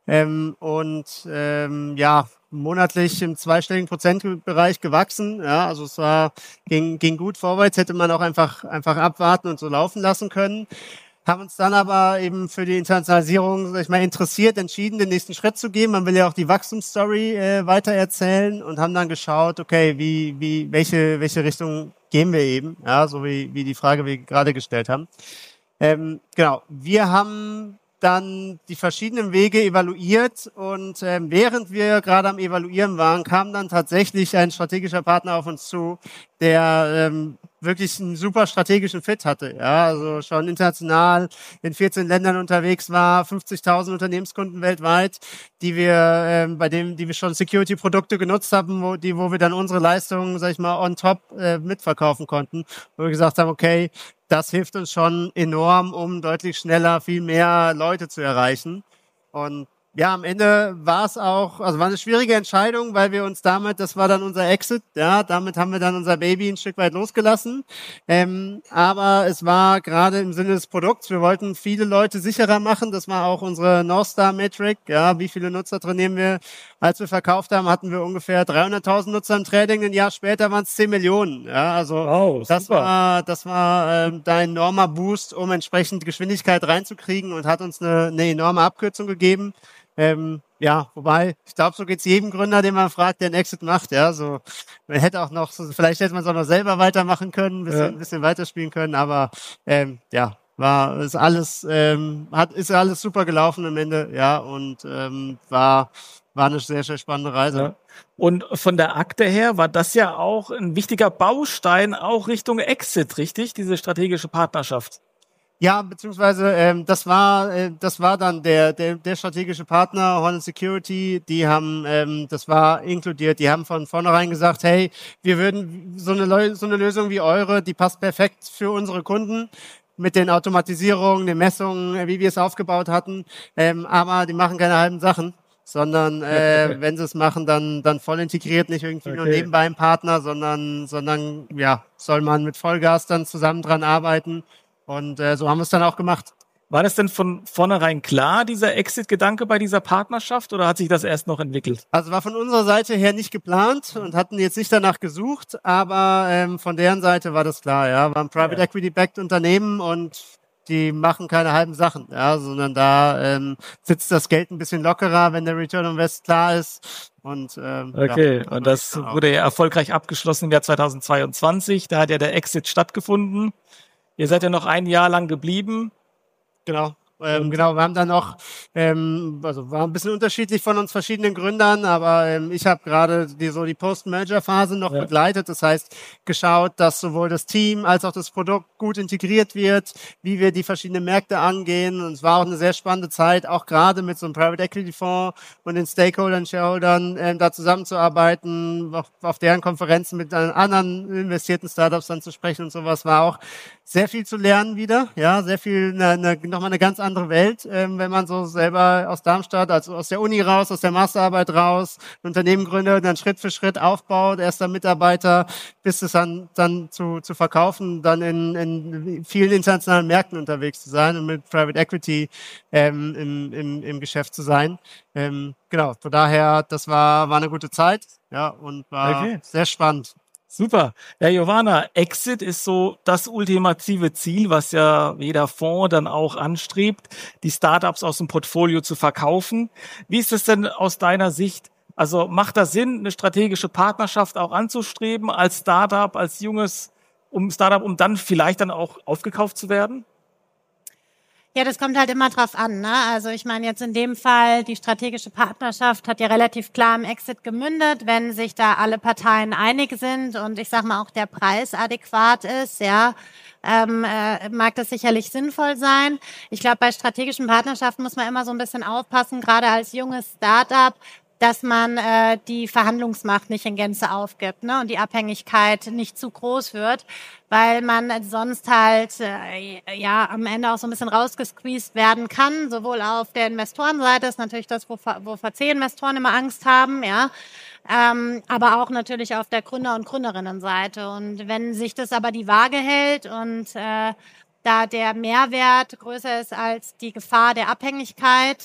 Ja, monatlich im zweistelligen Prozentbereich gewachsen. Ja, also es ging gut vorwärts. Hätte man auch einfach abwarten und so laufen lassen können. Haben uns dann aber eben für die Internationalisierung, sag ich mal, interessiert, entschieden, den nächsten Schritt zu gehen. Man will ja auch die Wachstumsstory weiter erzählen und haben dann geschaut, okay, welche Richtung gehen wir eben, ja, so wie die Frage wir gerade gestellt haben. Genau, wir haben dann die verschiedenen Wege evaluiert und während wir gerade am Evaluieren waren, kam dann tatsächlich ein strategischer Partner auf uns zu, der wirklich einen super strategischen Fit hatte, ja, also schon international in 14 Ländern unterwegs war, 50.000 Unternehmenskunden weltweit, die wir schon Security-Produkte genutzt haben, wo wir dann unsere Leistungen, sag ich mal, on top mitverkaufen konnten, wo wir gesagt haben, okay, das hilft uns schon enorm, um deutlich schneller viel mehr Leute zu erreichen. Und ja, am Ende war eine schwierige Entscheidung, weil wir uns das war dann unser Exit, ja, damit haben wir dann unser Baby ein Stück weit losgelassen. Aber es war gerade im Sinne des Produkts, wir wollten viele Leute sicherer machen, das war auch unsere North Star Metric, ja, wie viele Nutzer trainieren wir. Als wir verkauft haben, hatten wir ungefähr 300.000 Nutzer im Trading, ein Jahr später waren es 10 Millionen, ja, also wow, das war da ein enormer Boost, um entsprechend Geschwindigkeit reinzukriegen und hat uns eine enorme Abkürzung gegeben. Ja, wobei, ich glaube, so geht's jedem Gründer, den man fragt, der einen Exit macht, ja, so, vielleicht hätte man es auch noch selber weitermachen können, ein bisschen weiterspielen können, aber, ja, ist alles super gelaufen am Ende, ja, und war eine sehr, sehr spannende Reise. Ja. Und von der Akte her war das ja auch ein wichtiger Baustein auch Richtung Exit, richtig? Diese strategische Partnerschaft. Ja, beziehungsweise das war dann der strategische Partner Hornet Security. Die haben das war inkludiert. Die haben von vornherein gesagt, hey, wir würden so eine Lösung wie eure, die passt perfekt für unsere Kunden mit den Automatisierungen, den Messungen, wie wir es aufgebaut hatten. Aber die machen keine halben Sachen, sondern wenn sie es machen, dann voll integriert, nicht irgendwie nur nebenbei ein Partner, sondern ja, soll man mit Vollgas dann zusammen dran arbeiten. Und so haben wir es dann auch gemacht. War das denn von vornherein klar, dieser Exit-Gedanke bei dieser Partnerschaft, oder hat sich das erst noch entwickelt? Also war von unserer Seite her nicht geplant und hatten jetzt nicht danach gesucht, aber von deren Seite war das klar, ja. War ein Private Equity-backed Unternehmen und die machen keine halben Sachen, ja, sondern da sitzt das Geld ein bisschen lockerer, wenn der Return on Invest klar ist. Und und das wurde ja erfolgreich abgeschlossen im Jahr 2022. Da hat ja der Exit stattgefunden. Ihr seid ja noch ein Jahr lang geblieben. Genau. Wir haben dann noch, war ein bisschen unterschiedlich von uns verschiedenen Gründern, aber ich habe gerade die Post-Merger-Phase noch begleitet. Das heißt, geschaut, dass sowohl das Team als auch das Produkt gut integriert wird, wie wir die verschiedenen Märkte angehen. Und es war auch eine sehr spannende Zeit, auch gerade mit so einem Private Equity Fonds und den Stakeholdern, Shareholdern da zusammenzuarbeiten, auf deren Konferenzen mit anderen investierten Startups dann zu sprechen und sowas. War auch sehr viel zu lernen wieder, ja, sehr viel, nochmal eine ganz andere Welt, wenn man so selber aus Darmstadt, also aus der Uni raus, aus der Masterarbeit raus, ein Unternehmen gründet, dann Schritt für Schritt aufbaut, erster Mitarbeiter, bis es dann zu verkaufen, dann in vielen internationalen Märkten unterwegs zu sein und mit Private Equity im Geschäft zu sein. Genau, von daher, das war eine gute Zeit, ja, und war sehr spannend. Super. Ja, Giovanna, Exit ist so das ultimative Ziel, was ja jeder Fonds dann auch anstrebt, die Startups aus dem Portfolio zu verkaufen. Wie ist es denn aus deiner Sicht? Also macht das Sinn, eine strategische Partnerschaft auch anzustreben als Startup, als junges Startup, um dann vielleicht dann auch aufgekauft zu werden? Ja, das kommt halt immer drauf an, ne? Also ich meine jetzt in dem Fall, die strategische Partnerschaft hat ja relativ klar im Exit gemündet, wenn sich da alle Parteien einig sind und ich sag mal auch der Preis adäquat ist, ja, mag das sicherlich sinnvoll sein. Ich glaube, bei strategischen Partnerschaften muss man immer so ein bisschen aufpassen, gerade als junges Startup, dass man die Verhandlungsmacht nicht in Gänze aufgibt, ne, und die Abhängigkeit nicht zu groß wird, weil man sonst halt am Ende auch so ein bisschen rausgesqueezed werden kann. Sowohl auf der Investorenseite ist natürlich das, wo VC-Investoren immer Angst haben, ja, aber auch natürlich auf der Gründer- und Gründerinnenseite. Und wenn sich das aber die Waage hält und da der Mehrwert größer ist als die Gefahr der Abhängigkeit,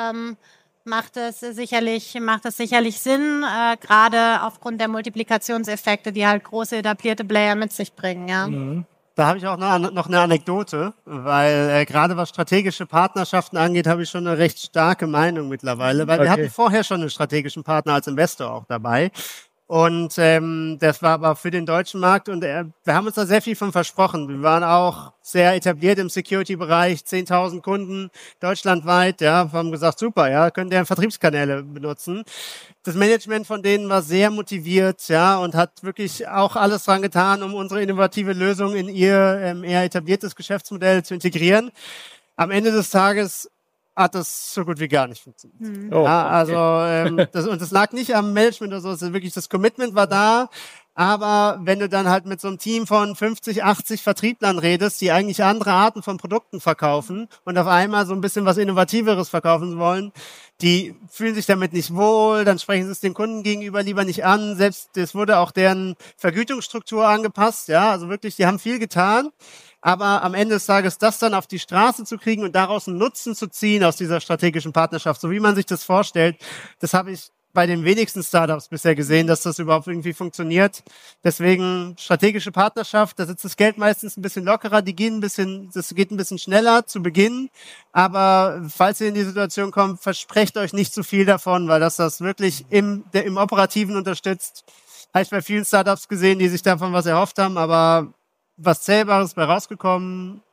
macht es sicherlich Sinn, gerade aufgrund der Multiplikationseffekte, die halt große etablierte Player mit sich bringen, ja. Mhm. Da habe ich auch noch eine Anekdote, weil gerade was strategische Partnerschaften angeht, habe ich schon eine recht starke Meinung mittlerweile, weil wir hatten vorher schon einen strategischen Partner als Investor auch dabei. Und das war aber für den deutschen Markt und wir haben uns da sehr viel von versprochen. Wir waren auch sehr etabliert im Security-Bereich, 10.000 Kunden deutschlandweit, ja, wir haben gesagt, super, ja, könnt ihr Vertriebskanäle benutzen. Das Management von denen war sehr motiviert, ja, und hat wirklich auch alles dran getan, um unsere innovative Lösung in ihr eher etabliertes Geschäftsmodell zu integrieren. Am Ende des Tages hat das so gut wie gar nicht funktioniert. Oh, ja, also das lag nicht am Management oder so, es ist wirklich das Commitment war da, aber wenn du dann halt mit so einem Team von 50, 80 Vertrieblern redest, die eigentlich andere Arten von Produkten verkaufen und auf einmal so ein bisschen was Innovativeres verkaufen wollen, die fühlen sich damit nicht wohl, dann sprechen sie es den Kunden gegenüber lieber nicht an, selbst es wurde auch deren Vergütungsstruktur angepasst, ja, also wirklich, die haben viel getan. Aber am Ende des Tages das dann auf die Straße zu kriegen und daraus einen Nutzen zu ziehen aus dieser strategischen Partnerschaft, so wie man sich das vorstellt, das habe ich bei den wenigsten Startups bisher gesehen, dass das überhaupt irgendwie funktioniert. Deswegen strategische Partnerschaft, da sitzt das Geld meistens ein bisschen lockerer, das geht ein bisschen schneller zu Beginn. Aber falls ihr in die Situation kommt, versprecht euch nicht zu viel davon, weil das wirklich im Operativen unterstützt. Habe ich bei vielen Startups gesehen, die sich davon was erhofft haben, aber was Zählbares bei rausgekommen,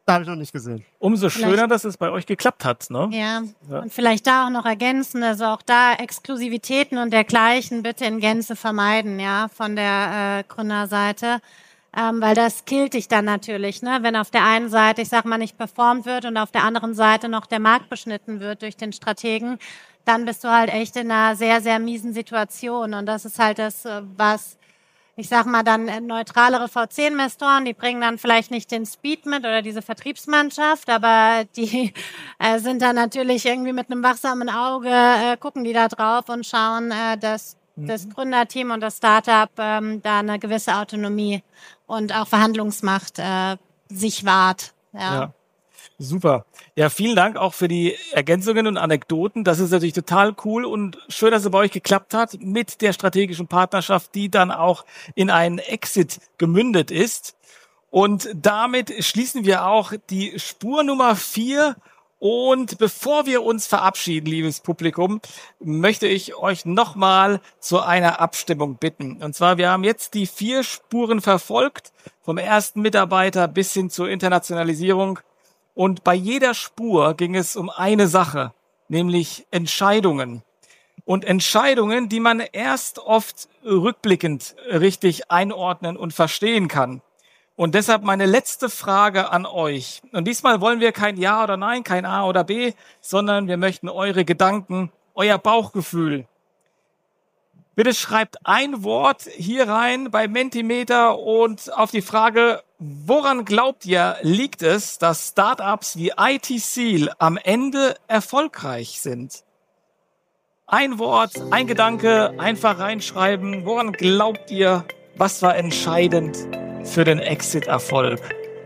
Da habe ich noch nicht gesehen. Umso Vielleicht- schöner, dass es bei euch geklappt hat, ne? Ja. Ja. Und vielleicht da auch noch ergänzen, also auch da Exklusivitäten und dergleichen bitte in Gänze vermeiden, ja, von der Gründerseite. Weil das killt dich dann natürlich, ne? Wenn auf der einen Seite, ich sag mal, nicht performt wird und auf der anderen Seite noch der Markt beschnitten wird durch den Strategen, dann bist du halt echt in einer sehr, sehr miesen Situation. Und das ist halt das, was, ich sag mal, dann neutralere V10-Investoren, die bringen dann vielleicht nicht den Speed mit oder diese Vertriebsmannschaft, aber die sind dann natürlich irgendwie mit einem wachsamen Auge, gucken die da drauf und schauen, dass das Gründerteam und das Startup da eine gewisse Autonomie und auch Verhandlungsmacht sich wahrt. Ja. Super. Ja, vielen Dank auch für die Ergänzungen und Anekdoten. Das ist natürlich total cool und schön, dass es bei euch geklappt hat mit der strategischen Partnerschaft, die dann auch in einen Exit gemündet ist. Und damit schließen wir auch die Spur Nummer 4. Und bevor wir uns verabschieden, liebes Publikum, möchte ich euch nochmal zu einer Abstimmung bitten. Und zwar, wir haben jetzt die 4 Spuren verfolgt, vom ersten Mitarbeiter bis hin zur Internationalisierung. Und bei jeder Spur ging es um eine Sache, nämlich Entscheidungen. Und Entscheidungen, die man erst oft rückblickend richtig einordnen und verstehen kann. Und deshalb meine letzte Frage an euch. Und diesmal wollen wir kein Ja oder Nein, kein A oder B, sondern wir möchten eure Gedanken, euer Bauchgefühl. Bitte schreibt ein Wort hier rein bei Mentimeter und auf die Frage, woran glaubt ihr, liegt es, dass Startups wie IT-Seal am Ende erfolgreich sind? Ein Wort, ein Gedanke, einfach reinschreiben. Woran glaubt ihr, was war entscheidend für den Exit-Erfolg?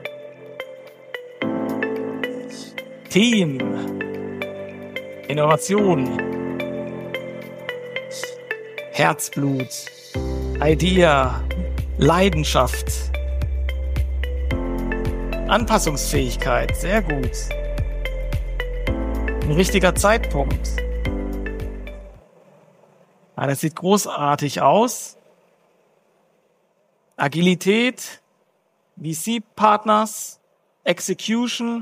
Team, Innovation, Herzblut, Idea, Leidenschaft, Anpassungsfähigkeit, sehr gut. Ein richtiger Zeitpunkt. Das sieht großartig aus. Agilität, VC-Partners, Execution,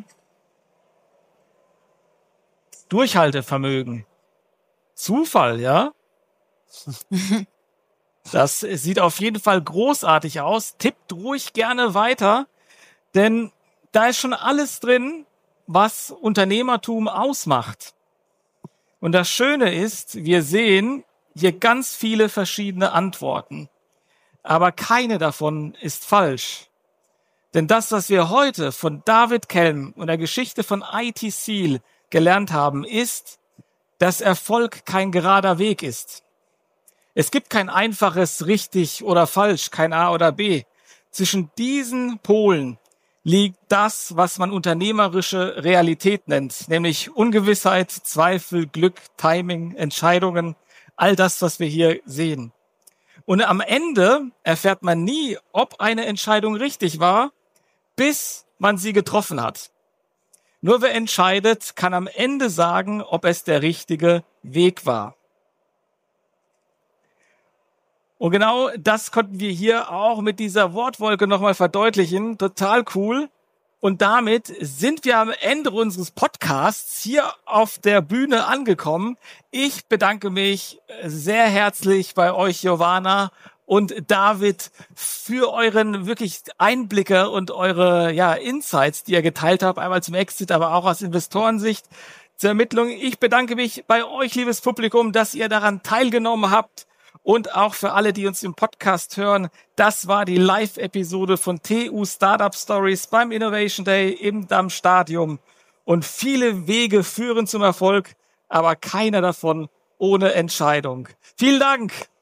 Durchhaltevermögen. Zufall, ja? Das sieht auf jeden Fall großartig aus. Tippt ruhig gerne weiter, denn da ist schon alles drin, was Unternehmertum ausmacht. Und das Schöne ist, wir sehen hier ganz viele verschiedene Antworten. Aber keine davon ist falsch. Denn das, was wir heute von David Kelm und der Geschichte von IT-Seal gelernt haben, ist, dass Erfolg kein gerader Weg ist. Es gibt kein einfaches richtig oder falsch, kein A oder B. Zwischen diesen Polen liegt das, was man unternehmerische Realität nennt, nämlich Ungewissheit, Zweifel, Glück, Timing, Entscheidungen, all das, was wir hier sehen. Und am Ende erfährt man nie, ob eine Entscheidung richtig war, bis man sie getroffen hat. Nur wer entscheidet, kann am Ende sagen, ob es der richtige Weg war. Und genau das konnten wir hier auch mit dieser Wortwolke nochmal verdeutlichen. Total cool. Und damit sind wir am Ende unseres Podcasts hier auf der Bühne angekommen. Ich bedanke mich sehr herzlich bei euch, Giovanna und David, für euren wirklich Einblicke und eure Insights, die ihr geteilt habt, einmal zum Exit, aber auch aus Investorensicht zur Ermittlung. Ich bedanke mich bei euch, liebes Publikum, dass ihr daran teilgenommen habt. Und auch für alle, die uns im Podcast hören, das war die Live-Episode von TU Startup Stories beim Innovation Day im Damm-Stadium. Und viele Wege führen zum Erfolg, aber keiner davon ohne Entscheidung. Vielen Dank!